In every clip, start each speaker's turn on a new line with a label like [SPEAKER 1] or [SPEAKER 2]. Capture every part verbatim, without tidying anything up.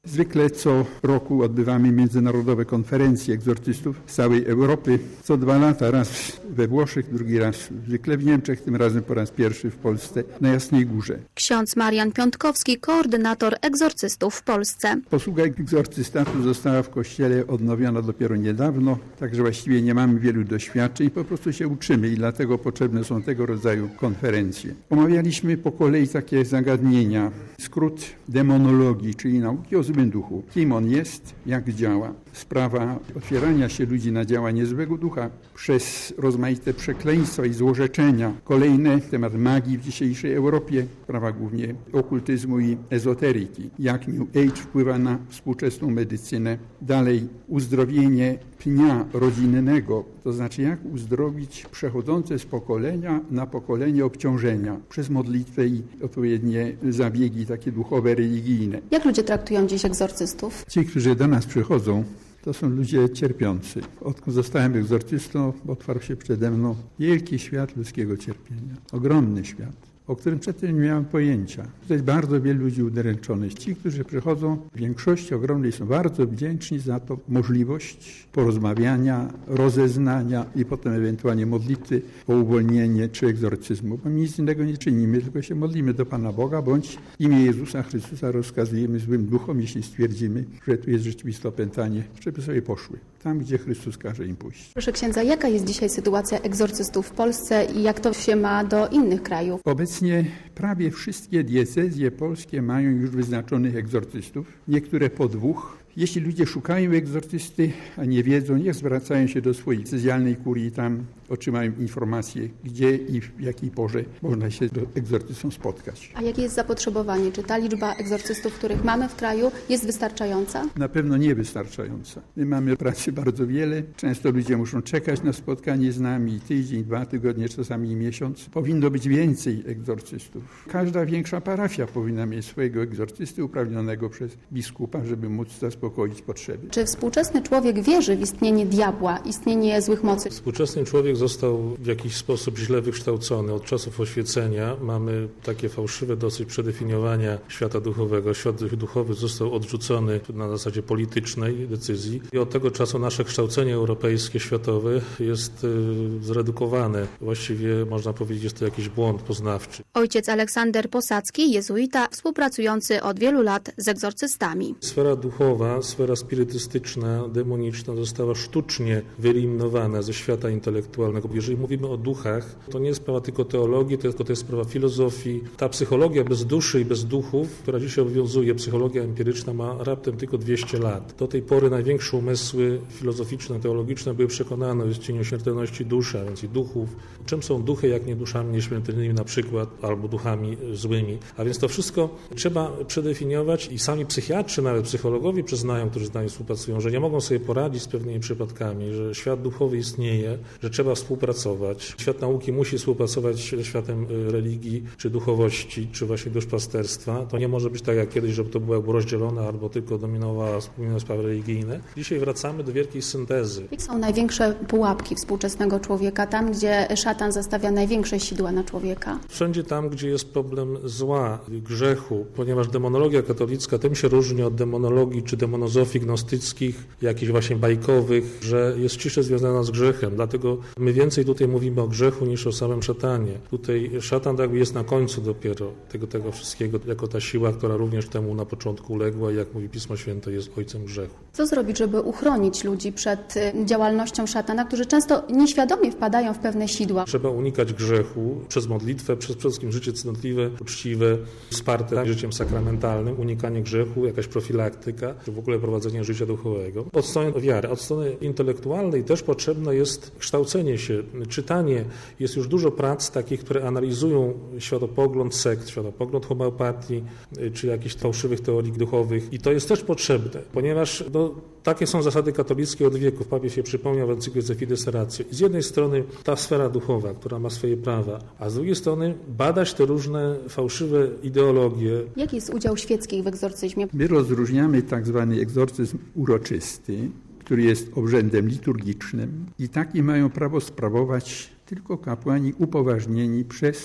[SPEAKER 1] Zwykle co roku odbywamy międzynarodowe konferencje egzorcystów z całej Europy. Co dwa lata, raz we Włoszech, drugi raz zwykle w Niemczech, tym razem po raz pierwszy w Polsce, na Jasnej Górze.
[SPEAKER 2] Ksiądz Marian Piątkowski, koordynator egzorcystów w Polsce.
[SPEAKER 1] Posługa egzorcystatu została w Kościele odnowiona dopiero niedawno, także właściwie nie mamy wielu doświadczeń, po prostu się uczymy i dlatego potrzebne są tego rodzaju konferencje. Omawialiśmy po kolei takie zagadnienia. Skrót demonologii, czyli nauki o złym duchu. Kim on jest, jak działa. Sprawa otwierania się ludzi na działanie złego ducha przez rozmaite przekleństwa i złorzeczenia. Kolejny temat magii w dzisiejszej Europie, sprawa głównie okultyzmu i ezoteryki. Jak New Age wpływa na współczesną medycynę. Dalej uzdrowienie pnia rodzinnego, to znaczy jak uzdrowić przechodzące z pokolenia na pokolenie obciążenia przez modlitwę i odpowiednie zabiegi takie duchowe, religijne.
[SPEAKER 2] Jak ludzie traktują dziś egzorcystów?
[SPEAKER 1] Ci, którzy do nas przychodzą, to są ludzie cierpiący. Odkąd zostałem egzorcystą, otwarł się przede mną wielki świat ludzkiego cierpienia. Ogromny świat, o którym przedtem nie miałem pojęcia. To jest bardzo wielu ludzi udręczonych. Ci, którzy przychodzą, w większości ogromnej są bardzo wdzięczni za to możliwość porozmawiania, rozeznania i potem ewentualnie modlitwy o uwolnienie czy egzorcyzmu. Bo my nic innego nie czynimy, tylko się modlimy do Pana Boga, bądź w imię Jezusa Chrystusa rozkazujemy złym duchom, jeśli stwierdzimy, że tu jest rzeczywiste opętanie, żeby sobie poszły tam, gdzie Chrystus każe im pójść.
[SPEAKER 2] Proszę księdza, jaka jest dzisiaj sytuacja egzorcystów w Polsce i jak to się ma do innych krajów?
[SPEAKER 1] Obecnie prawie wszystkie diecezje polskie mają już wyznaczonych egzorcystów, niektóre po dwóch. Jeśli ludzie szukają egzorcysty, a nie wiedzą, niech zwracają się do swojej diecezjalnej kurii, tam otrzymają informacje, gdzie i w jakiej porze można się z egzorcystą spotkać.
[SPEAKER 2] A jakie jest zapotrzebowanie? Czy ta liczba egzorcystów, których mamy w kraju, jest wystarczająca?
[SPEAKER 1] Na pewno nie wystarczająca. My mamy pracy bardzo wiele. Często ludzie muszą czekać na spotkanie z nami tydzień, dwa tygodnie, czasami miesiąc. Powinno być więcej egzorcystów. Każda większa parafia powinna mieć swojego egzorcysty uprawnionego przez biskupa, żeby móc zaspokoić potrzeby.
[SPEAKER 2] Czy współczesny człowiek wierzy w istnienie diabła, istnienie złych mocy?
[SPEAKER 3] Współczesny człowiek został w jakiś sposób źle wykształcony. Od czasów oświecenia mamy takie fałszywe dosyć przedefiniowania świata duchowego. Świat duchowy został odrzucony na zasadzie politycznej decyzji i od tego czasu nasze kształcenie europejskie, światowe jest y, zredukowane. Właściwie można powiedzieć, jest to jakiś błąd poznawczy.
[SPEAKER 2] Ojciec Aleksander Posadzki, jezuita, współpracujący od wielu lat z egzorcystami.
[SPEAKER 3] Sfera duchowa, sfera spirytystyczna, demoniczna została sztucznie wyeliminowana ze świata intelektualnego. Jeżeli mówimy o duchach, to nie jest sprawa tylko teologii, tylko to jest sprawa filozofii. Ta psychologia bez duszy i bez duchów, która dzisiaj obowiązuje, psychologia empiryczna, ma raptem tylko dwieście lat. Do tej pory największe umysły filozoficzne, teologiczne były przekonane o istnieniu śmiertelności duszy, a więc i duchów. Czym są duchy, jak nie duszami nieśmiertelnymi na przykład, albo duchami złymi. A więc to wszystko trzeba przedefiniować i sami psychiatrzy, nawet psychologowie przyznają, którzy z nami współpracują, że nie mogą sobie poradzić z pewnymi przypadkami, że świat duchowy istnieje, że trzeba współpracować. Świat nauki musi współpracować ze światem religii, czy duchowości, czy właśnie duszpasterstwa. To nie może być tak jak kiedyś, żeby to było rozdzielone albo tylko dominowała sprawy religijne. Dzisiaj wracamy do wielkiej syntezy.
[SPEAKER 2] Jakie są największe pułapki współczesnego człowieka, tam gdzie szatan zastawia największe sidła na człowieka?
[SPEAKER 3] Wszędzie tam, gdzie jest problem zła, grzechu, ponieważ demonologia katolicka tym się różni od demonologii czy demonozofii gnostyckich, jakichś właśnie bajkowych, że jest ściśle związana z grzechem. Dlatego my więcej tutaj mówimy o grzechu niż o samym szatanie. Tutaj szatan jakby jest na końcu dopiero tego, tego wszystkiego, jako ta siła, która również temu na początku uległa i jak mówi Pismo Święte, jest ojcem grzechu.
[SPEAKER 2] Co zrobić, żeby uchronić ludzi przed działalnością szatana, którzy często nieświadomie wpadają w pewne sidła?
[SPEAKER 3] Trzeba unikać grzechu przez modlitwę, przez przede wszystkim życie cnotliwe, uczciwe, wsparte życiem sakramentalnym, unikanie grzechu, jakaś profilaktyka, czy w ogóle prowadzenie życia duchowego. Od strony wiary, od strony intelektualnej też potrzebne jest kształcenie się, czytanie. Jest już dużo prac takich, które analizują światopogląd sekt, światopogląd homeopatii, czy jakichś fałszywych teorii duchowych i to jest też potrzebne, ponieważ no, takie są zasady katolickie od wieków. Papież się przypomniał w encyklice Fides Ratio. I z jednej strony ta sfera duchowa, która ma swoje prawa, a z drugiej strony badać te różne fałszywe ideologie.
[SPEAKER 2] Jaki jest udział świeckich w egzorcyzmie?
[SPEAKER 1] My rozróżniamy tak zwany egzorcyzm uroczysty, który jest obrzędem liturgicznym i taki mają prawo sprawować tylko kapłani upoważnieni przez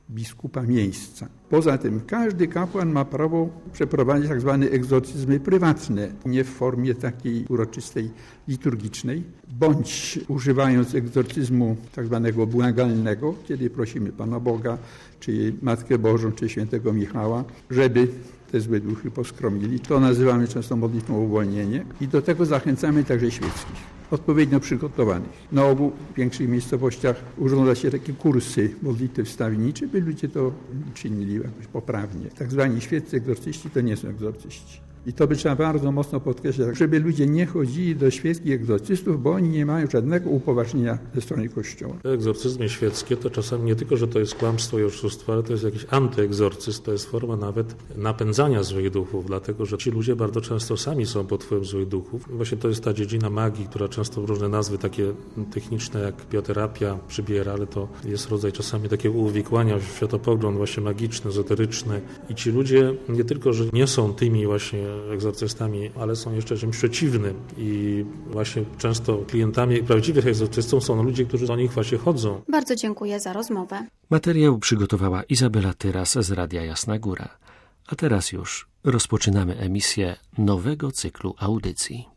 [SPEAKER 1] biskupa miejsca. Poza tym każdy kapłan ma prawo przeprowadzić tak zwane egzorcyzmy prywatne, nie w formie takiej uroczystej, liturgicznej, bądź używając egzorcyzmu tak zwanego błagalnego, kiedy prosimy Pana Boga, czy Matkę Bożą, czy świętego Michała, żeby te złe duchy poskromili. To nazywamy często modlitwą o uwolnienie i do tego zachęcamy także świeckich, odpowiednio przygotowanych. Na obu większych miejscowościach urządza się takie kursy modlitwy wstawienniczej, by ludzie to czynili jakoś poprawnie. Tak zwani świeccy egzorcyści to nie są egzorcyści. I to by trzeba bardzo mocno podkreślać, żeby ludzie nie chodzili do świeckich egzorcystów, bo oni nie mają żadnego upoważnienia ze strony Kościoła.
[SPEAKER 3] Egzorcyzmy świeckie to czasami nie tylko, że to jest kłamstwo i oszustwo, ale to jest jakiś antyegzorcyzm, to jest forma nawet napędzania złych duchów, dlatego że ci ludzie bardzo często sami są pod wpływem złych duchów. Właśnie to jest ta dziedzina magii, która często w różne nazwy takie techniczne jak bioterapia przybiera, ale to jest rodzaj czasami takiego uwikłania w światopogląd właśnie magiczny, ezoteryczny i ci ludzie nie tylko, że nie są tymi właśnie egzorcystami, ale są jeszcze czymś przeciwnym i właśnie często klientami prawdziwych egzorcystów są ludzie, którzy do nich właśnie chodzą.
[SPEAKER 2] Bardzo dziękuję za rozmowę.
[SPEAKER 4] Materiał przygotowała Izabela Tyras z Radia Jasna Góra. A teraz już rozpoczynamy emisję nowego cyklu audycji.